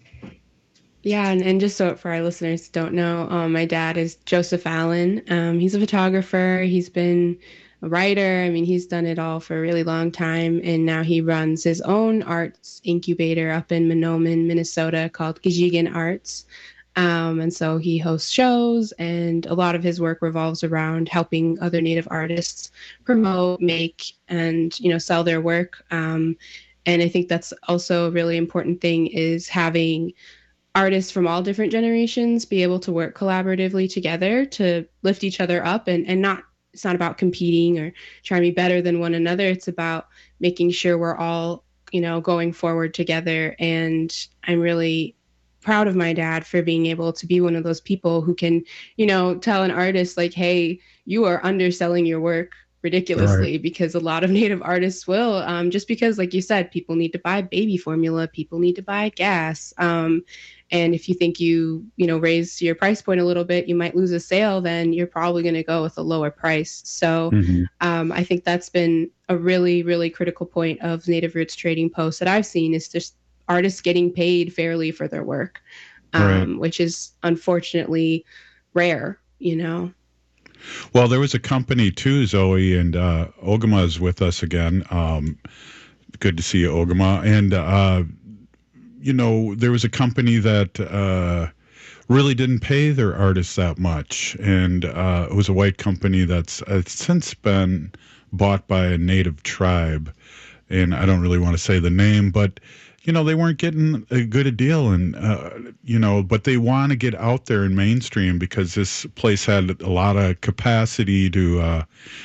Yeah, and, and just so for our listeners who don't know, um, my dad is Joseph Allen. Um, he's a photographer. He's been a writer. I mean, he's done it all for a really long time. And now he runs his own arts incubator up in Mahnomen, Minnesota, called Gajigan Arts. Um, and so he hosts shows, and a lot of his work revolves around helping other Native artists promote, make, and, you know, sell their work. Um, and I think that's also a really important thing, is having artists from all different generations be able to work collaboratively together to lift each other up, and, and not, it's not about competing or trying to be better than one another. It's about making sure we're all, you know, going forward together. And I'm really proud of my dad for being able to be one of those people who can, you know, tell an artist like, hey, you are underselling your work ridiculously, right. Because a lot of Native artists will, um, just because, like you said, people need to buy baby formula, people need to buy gas. Um, and if you think you, you know, raise your price point a little bit, you might lose a sale, then you're probably going to go with a lower price. So mm-hmm. um, I think that's been a really, really critical point of Native Roots Trading Post that I've seen, is just artists getting paid fairly for their work, um, right. which is unfortunately rare, you know. Well, there was a company too, Zoe, and uh, Ogama is with us again. Um, good to see you, Ogama. And, uh, you know, there was a company that uh, really didn't pay their artists that much. And uh, it was a white company that's uh, since been bought by a Native tribe. And I don't really want to say the name, but you know, they weren't getting a good a deal, and, uh, you know, but they want to get out there in mainstream because this place had a lot of capacity to, uh,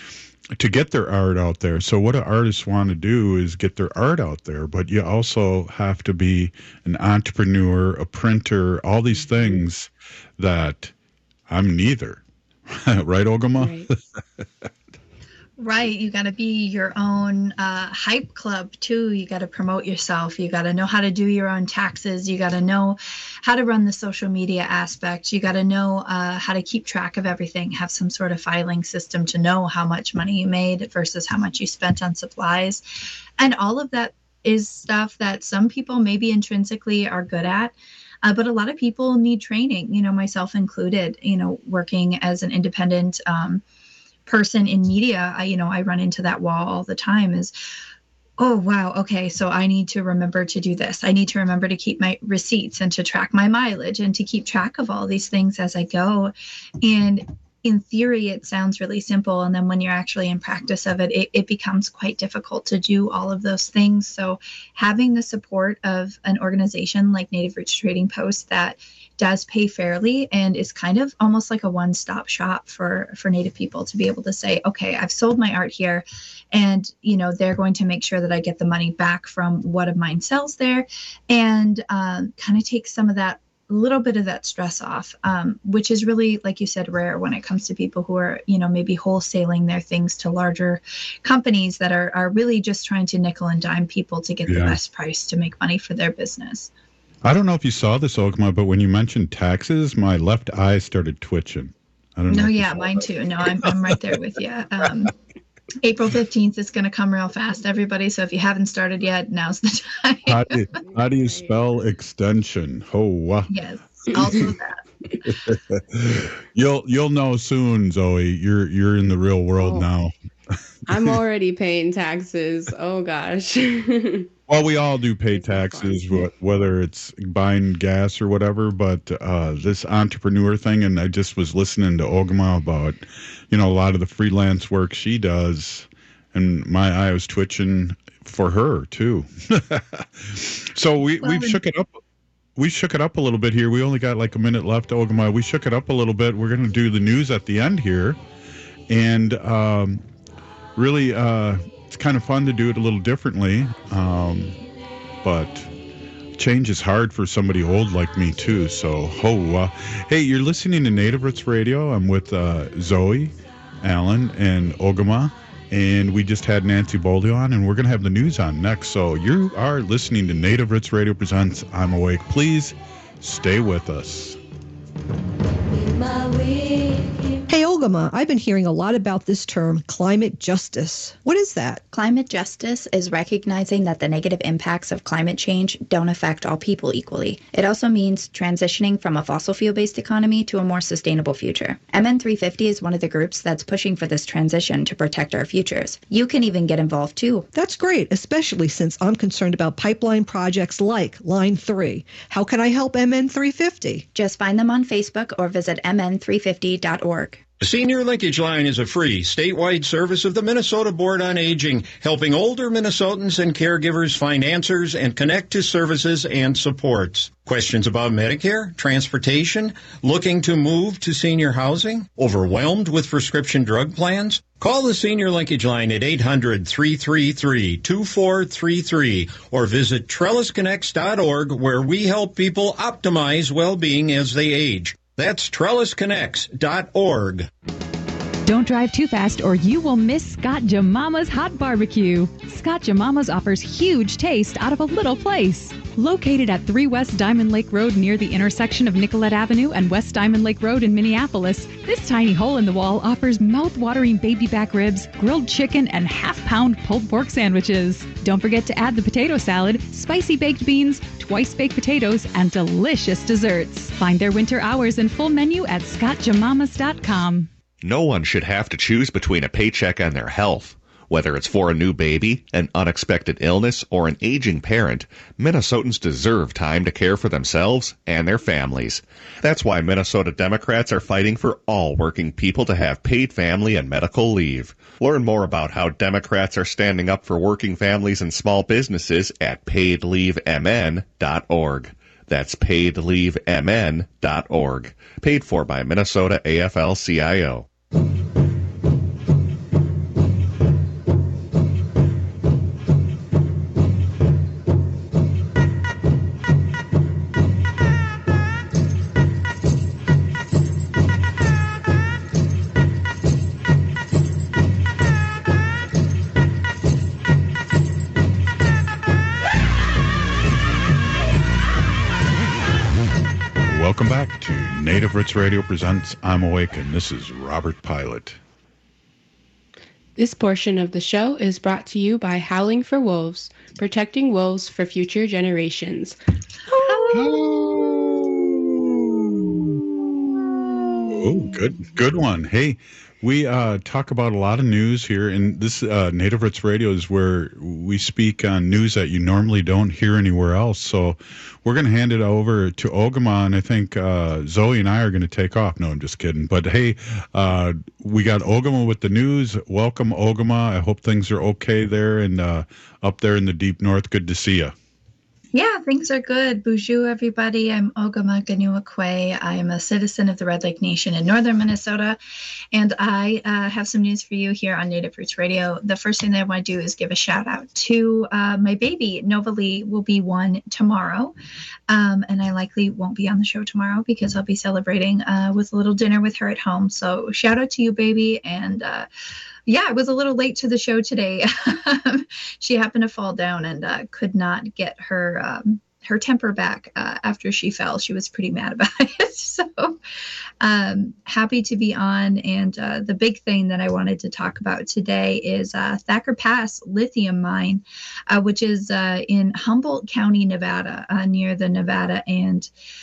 to get their art out there. So what an artist want to do is get their art out there, but you also have to be an entrepreneur, a printer, all these things that I'm neither. Right, Ogama? Right. Right. You got to be your own uh, hype club, too. You got to promote yourself. You got to know how to do your own taxes. You got to know how to run the social media aspect. You got to know uh, how to keep track of everything, have some sort of filing system to know how much money you made versus how much you spent on supplies. And all of that is stuff that some people maybe intrinsically are good at. Uh, but a lot of people need training, you know, myself included, you know, working as an independent um, person in media. I, you know, I run into that wall all the time is, oh, wow. Okay. So I need to remember to do this. I need to remember to keep my receipts and to track my mileage and to keep track of all these things as I go. And in theory, it sounds really simple. And then when you're actually in practice of it, it, it becomes quite difficult to do all of those things. So having the support of an organization like Native Roots Trading Post that does pay fairly and is kind of almost like a one-stop shop for, for Native people to be able to say, okay, I've sold my art here, and, you know, they're going to make sure that I get the money back from what of mine sells there, and um, kind of take some of that a little bit of that stress off, um, which is really, like you said, rare when it comes to people who are, you know, maybe wholesaling their things to larger companies that are, are really just trying to nickel and dime people to get yeah. the best price to make money for their business. I don't know if you saw this, Ogma, but when you mentioned taxes, my left eye started twitching. I don't know. No, yeah, mine that. too. No, I'm, I'm right there with you. Um, April fifteenth is going to come real fast, everybody. So if you haven't started yet, now's the time. how, do you, how do you spell extension? Oh, uh. Yes, also that. you'll you'll know soon, Zoe. You're you're in the real world oh. now. I'm already paying taxes. Oh gosh. Well, we all do pay taxes, whether it's buying gas or whatever. But uh, this entrepreneur thing, and I just was listening to Ogma about, you know, a lot of the freelance work she does, and my eye was twitching for her too. So we well, we've shook it up. We shook it up a little bit here. We only got like a minute left, Ogma. We shook it up a little bit. We're going to do the news at the end here, and um, really. Uh, It's kind of fun to do it a little differently, um, but change is hard for somebody old like me too. So, oh, uh, hey, you're listening to Native Roots Radio. I'm with uh, Zoe, Alan, and Ogma, and we just had Nancy Boldy on, and we're going to have the news on next. So you are listening to Native Roots Radio presents I'm Awake. Please stay with us. Hey, Ogma, I've been hearing a lot about this term, climate justice. What is that? Climate justice is recognizing that the negative impacts of climate change don't affect all people equally. It also means transitioning from a fossil fuel-based economy to a more sustainable future. M N three fifty is one of the groups that's pushing for this transition to protect our futures. You can even get involved too. That's great, especially since I'm concerned about pipeline projects like Line three. How can I help M N three fifty? Just find them on Facebook or visit m n three fifty dot org. The Senior Linkage Line is a free, statewide service of the Minnesota Board on Aging, helping older Minnesotans and caregivers find answers and connect to services and supports. Questions about Medicare, transportation, looking to move to senior housing, overwhelmed with prescription drug plans? Call the Senior Linkage Line at eight hundred, three three three, two four three three or visit trellis connects dot org, where we help people optimize well-being as they age. That's trellis connects dot org. Don't drive too fast or you will miss Scott Jemama's Hot Barbecue. Scott Jemama's offers huge taste out of a little place. Located at three West Diamond Lake Road near the intersection of Nicollet Avenue and West Diamond Lake Road in Minneapolis, this tiny hole in the wall offers mouth-watering baby back ribs, grilled chicken, and half-pound pulled pork sandwiches. Don't forget to add the potato salad, spicy baked beans, twice-baked potatoes, and delicious desserts. Find their winter hours and full menu at scott jemamas dot com. No one should have to choose between a paycheck and their health. Whether it's for a new baby, an unexpected illness, or an aging parent, Minnesotans deserve time to care for themselves and their families. That's why Minnesota Democrats are fighting for all working people to have paid family and medical leave. Learn more about how Democrats are standing up for working families and small businesses at paid leave m n dot org. That's paid leave m n dot org. Paid for by Minnesota A F L C I O. Welcome back to Native Roots Radio presents I'm Awake, and this is Robert Pilot. This portion of the show is brought to you by Howling for Wolves, protecting wolves for future generations. Hello. Oh, good, good one. Hey, we uh, talk about a lot of news here, and this uh, Native Roots Radio is where we speak on news that you normally don't hear anywhere else. So we're going to hand it over to Ogama, and I think uh, Zoe and I are going to take off. No, I'm just kidding. But hey, uh, we got Ogama with the news. Welcome, Ogama. I hope things are okay there and uh, up there in the deep north. Good to see you. Yeah, things are good. Bonjour, everybody. I'm Ogama Ganuakwe. I am a citizen of the Red Lake Nation in northern Minnesota, and I uh, have some news for you here on Native Roots Radio. The first thing that I want to do is give a shout out to uh, my baby. Nova Lee will be one tomorrow, um, and I likely won't be on the show tomorrow because I'll be celebrating uh, with a little dinner with her at home. So shout out to you, baby, and uh, yeah, I was a little late to the show today. She happened to fall down and uh, could not get her um, her temper back uh, after she fell. She was pretty mad about it. So um, happy to be on. And uh, the big thing that I wanted to talk about today is uh, Thacker Pass lithium mine, uh, which is uh, in Humboldt County, Nevada, uh, near the Nevada and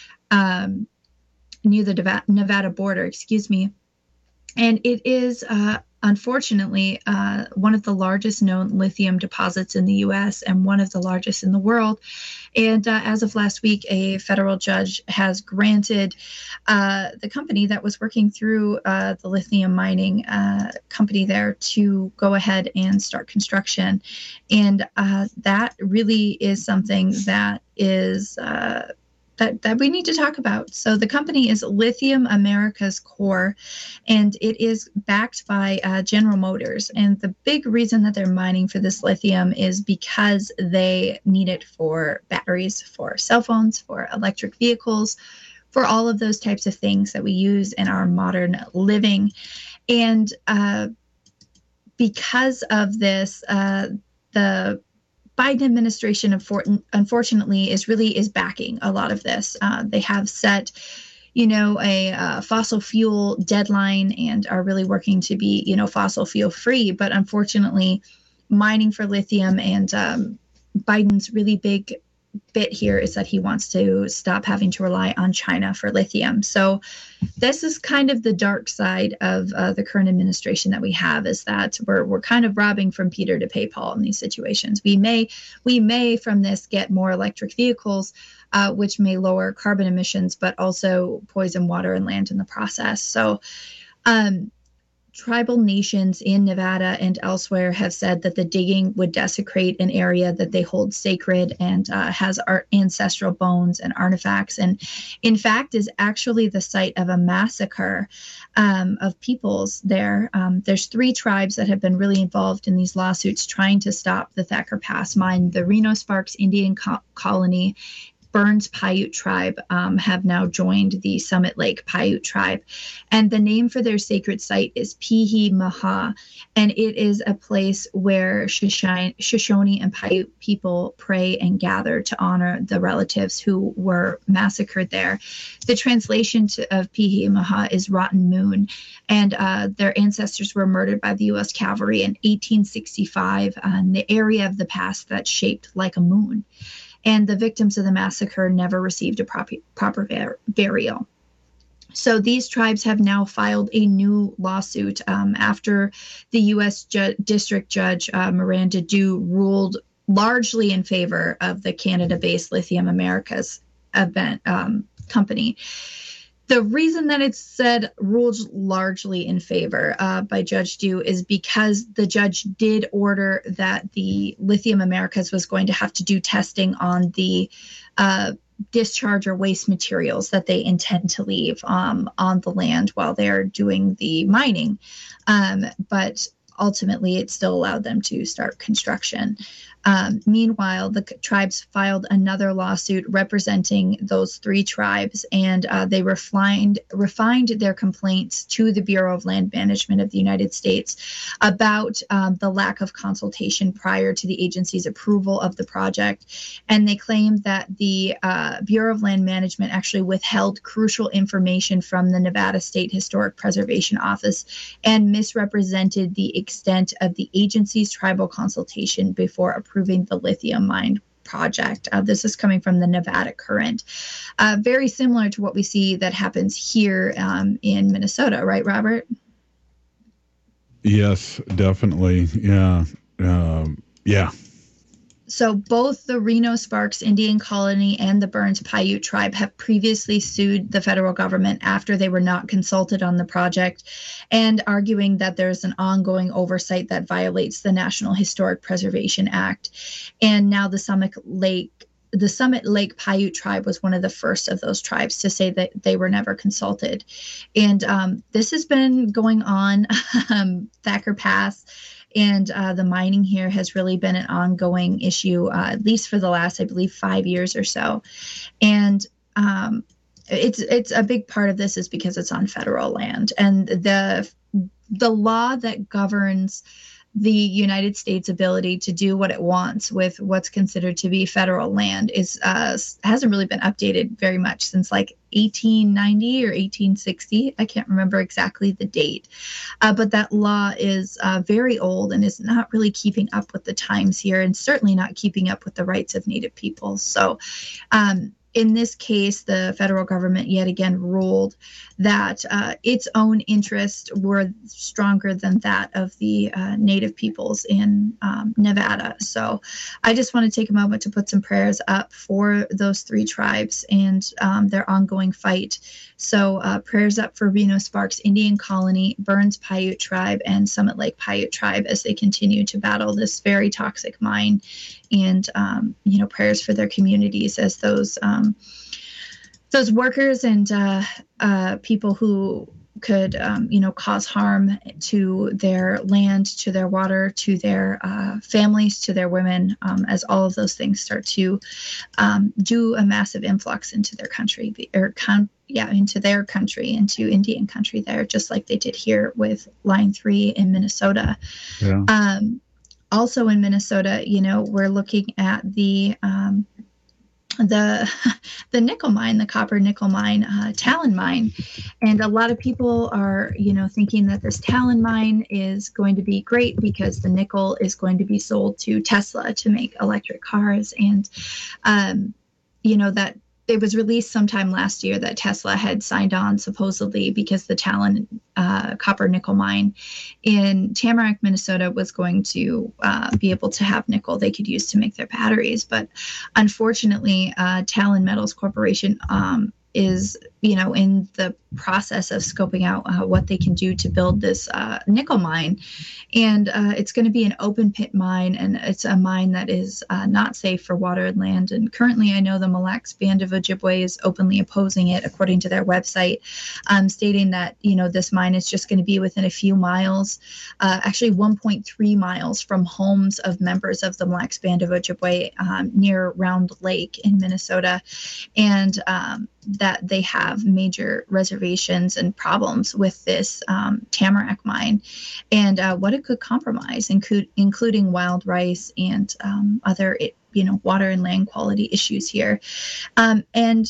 um, near the Deva- Nevada border, excuse me. And it is uh, unfortunately, uh, one of the largest known lithium deposits in the U S and one of the largest in the world. And uh, as of last week, a federal judge has granted uh, the company that was working through uh, the lithium mining uh, company there to go ahead and start construction. And uh, that really is something that is uh, That, that we need to talk about. So the company is Lithium Americas Core, and it is backed by uh, General Motors. And the big reason that they're mining for this lithium is because they need it for batteries, for cell phones, for electric vehicles, for all of those types of things that we use in our modern living. And uh, because of this, uh, the Biden administration, unfortunately, is really is backing a lot of this. Uh, they have set, you know, a uh, fossil fuel deadline and are really working to be, you know, fossil fuel free. But unfortunately, mining for lithium and um, Biden's really big bit here is that he wants to stop having to rely on China for lithium. So this is kind of the dark side of uh, the current administration that we have, is that we're we're kind of robbing from Peter to pay Paul in these situations. We may we may from this get more electric vehicles, uh, which may lower carbon emissions, but also poison water and land in the process. So um, tribal nations in Nevada and elsewhere have said that the digging would desecrate an area that they hold sacred and uh, has our ancestral bones and artifacts, and in fact is actually the site of a massacre um, of peoples there. Um, there's three tribes that have been really involved in these lawsuits trying to stop the Thacker Pass mine. The Reno Sparks Indian Co- Colony, Burns Paiute tribe um, have now joined the Summit Lake Paiute tribe. And the name for their sacred site is Pihi Maha. And it is a place where Shoshone and Paiute people pray and gather to honor the relatives who were massacred there. The translation to, of Pihi Maha is Rotten Moon. And uh, their ancestors were murdered by the U S Cavalry in eighteen sixty-five in the area of the pass that's shaped like a moon. And the victims of the massacre never received a proper, proper bur- burial. So these tribes have now filed a new lawsuit um, after the U S ju- District Judge uh, Miranda Dew ruled largely in favor of the Canada-based Lithium Americas event um, company. The reason that it's said ruled largely in favor uh, by Judge Dew is because the judge did order that the Lithium Americas was going to have to do testing on the uh, discharge or waste materials that they intend to leave um, on the land while they're doing the mining. Um, but ultimately, it still allowed them to start construction. Um, meanwhile, the tribes filed another lawsuit representing those three tribes, and uh, they refined refined their complaints to the Bureau of Land Management of the United States about um, the lack of consultation prior to the agency's approval of the project. And they claimed that the uh, Bureau of Land Management actually withheld crucial information from the Nevada State Historic Preservation Office and misrepresented the extent of the agency's tribal consultation before approving the lithium mine project. Uh, this is coming from the Nevada Current. Uh, very similar to what we see that happens here um, in Minnesota, right, Robert? Yes, definitely. Yeah. Um, yeah. So both the Reno Sparks Indian Colony and the Burns Paiute Tribe have previously sued the federal government after they were not consulted on the project, and arguing that there's an ongoing oversight that violates the National Historic Preservation Act. And now the Summit Lake The Summit Lake Paiute Tribe was one of the first of those tribes to say that they were never consulted. And um, this has been going on, um, Thacker Pass, and uh, the mining here has really been an ongoing issue, uh, at least for the last, I believe, five years or so. And um, it's it's a big part of this is because it's on federal land. And the the law that governs the United States' ability to do what it wants with what's considered to be federal land is uh, hasn't really been updated very much since like eighteen ninety or eighteen sixty. I can't remember exactly the date, uh, but that law is uh, very old and is not really keeping up with the times here, and certainly not keeping up with the rights of Native peoples. So um, in this case, the federal government yet again ruled that uh, its own interests were stronger than that of the uh, Native peoples in um, Nevada. So I just want to take a moment to put some prayers up for those three tribes and um, their ongoing fight. So uh, prayers up for Reno Sparks Indian Colony, Burns Paiute Tribe, and Summit Lake Paiute Tribe as they continue to battle this very toxic mine. And, um, you know, prayers for their communities as those um, those workers and uh, uh, people who could, um, you know, cause harm to their land, to their water, to their uh, families, to their women, um, as all of those things start to um, do a massive influx into their country, or con- yeah, into their country, into Indian country there, just like they did here with Line three in Minnesota. Yeah. Um, Also in Minnesota, you know, we're looking at the um, the the nickel mine, the copper nickel mine, uh, Talon mine, and a lot of people are, you know, thinking that this Talon mine is going to be great because the nickel is going to be sold to Tesla to make electric cars, and um, you know that. It was released sometime last year that Tesla had signed on supposedly because the Talon uh, copper nickel mine in Tamarack, Minnesota was going to uh, be able to have nickel they could use to make their batteries. But unfortunately, uh, Talon Metals Corporation um, is, you know, in the process of scoping out uh, what they can do to build this uh, nickel mine. And uh, it's going to be an open pit mine, and it's a mine that is uh, not safe for water and land. And currently, I know the Mille Lacs Band of Ojibwe is openly opposing it, according to their website, um, stating that, you know, this mine is just going to be within a few miles, uh, actually one point three miles from homes of members of the Mille Lacs Band of Ojibwe um, near Round Lake in Minnesota. And um, that they have major reservations and problems with this um, Tamarack mine, and uh, what it could compromise, include, including wild rice and um, other, you know, water and land quality issues here. Um, and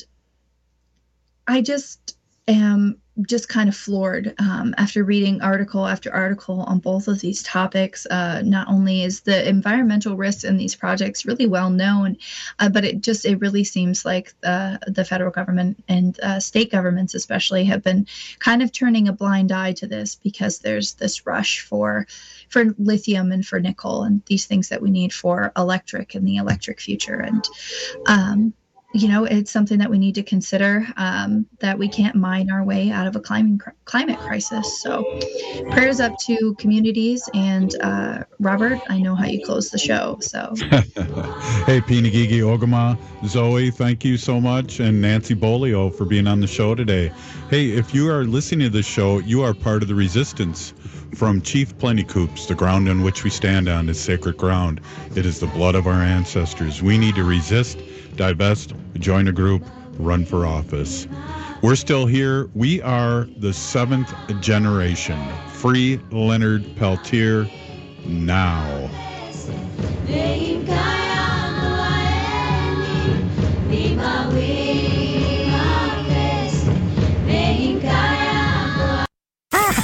I just am just kind of floored um, after reading article after article on both of these topics. Uh, not only is the environmental risks in these projects really well known, uh, but it just, it really seems like the, the federal government and uh, state governments especially have been kind of turning a blind eye to this because there's this rush for, for lithium and for nickel and these things that we need for electric and the electric future. And, um, you know, it's something that we need to consider, um, that we can't mine our way out of a climate climate crisis. So prayers up to communities. And uh, Robert, I know how you close the show. So hey, Pinagigi Ogama, Zoe, thank you so much. And Nancy Bolio for being on the show today. Hey, if you are listening to this show, you are part of the resistance. From Chief Plentycoups, the ground on which we stand on is sacred ground. It is the blood of our ancestors. We need to resist, divest, join a group, run for office. We're still here. We are the seventh generation. Free Leonard Peltier now.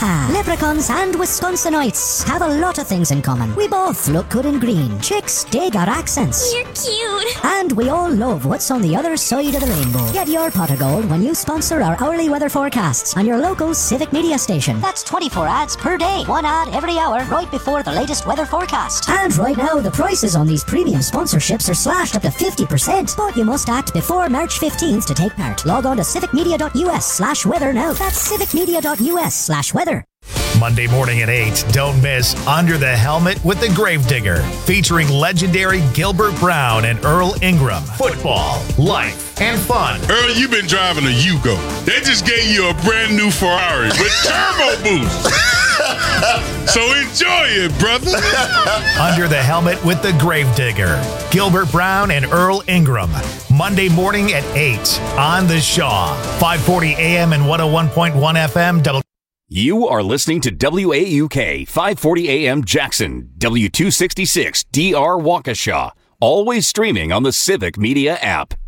Leprechauns and Wisconsinites have a lot of things in common. We both look good in green. Chicks dig our accents. You're cute. And we all love what's on the other side of the rainbow. Get your pot of gold when you sponsor our hourly weather forecasts on your local Civic Media station. That's twenty-four ads per day. One ad every hour right before the latest weather forecast. And right now, the prices on these premium sponsorships are slashed up to fifty percent. But you must act before March fifteenth to take part. Log on to civicmedia.us slash weather now. That's civicmedia.us slash weather. Monday morning at eight, don't miss Under the Helmet with the Gravedigger, featuring legendary Gilbert Brown and Earl Ingram. Football, life, and fun. Earl, you've been driving a Yugo. They just gave you a brand new Ferrari with turbo boost. So enjoy it, brother. Under the Helmet with the Gravedigger, Gilbert Brown and Earl Ingram. Monday morning at eight on The Shaw, five forty a.m. and one oh one point one F M. Double- You are listening to W A U K five forty A M Jackson, W two sixty-six D R Waukesha, always streaming on the Civic Media app.